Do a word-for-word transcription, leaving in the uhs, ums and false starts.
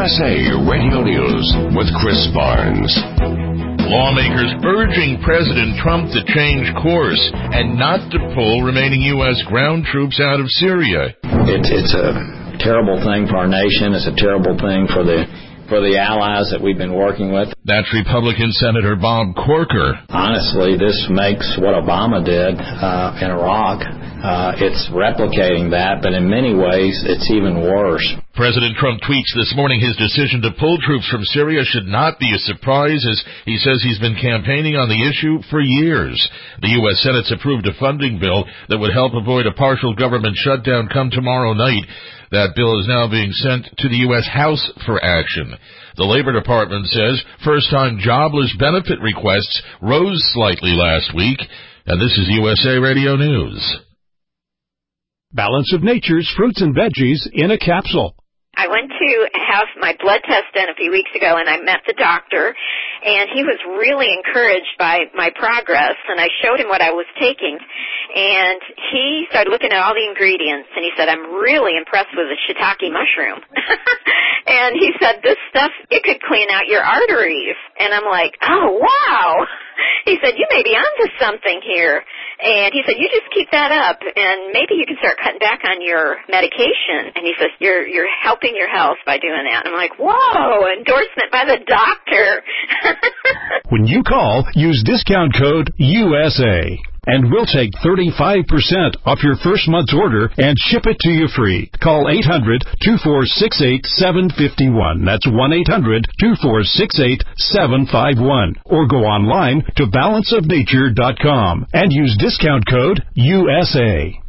S A Radio News with Chris Barnes. Lawmakers urging President Trump to change course and not to pull remaining U S ground troops out of Syria. It, it's a terrible thing for our nation. It's a terrible thing for the for the allies that we've been working with. That's Republican Senator Bob Corker. Honestly, this makes what Obama did uh, in Iraq. Uh, it's replicating that, but in many ways, it's even worse. President Trump tweets this morning his decision to pull troops from Syria should not be a surprise, as he says he's been campaigning on the issue for years. The U S Senate's approved a funding bill that would help avoid a partial government shutdown come tomorrow night. That bill is now being sent to the U S House for action. The Labor Department says first-time jobless benefit requests rose slightly last week. And this is U S A Radio News. Balance of Nature's fruits and veggies in a capsule. I went to have my blood test done a few weeks ago, and I met the doctor, and he was really encouraged by my progress, and I showed him what I was taking, and he started looking at all the ingredients, and he said, I'm really impressed with the shiitake mushroom. And he said, this stuff, it could clean out your arteries. And I'm like, oh, wow. He said, you may be onto something here. And he said, you just keep that up, and maybe you can start cutting back on your medication. And he says, you're you're helping your health by doing that. And I'm like, whoa, endorsement by the doctor. When you call, use discount code U S A. And we'll take thirty-five percent off your first month's order and ship it to you free. Call eight hundred, two four six eight, seven five one. That's one eight hundred, two four six eight, seven five one. Or go online to balance of nature dot com and use discount code U S A.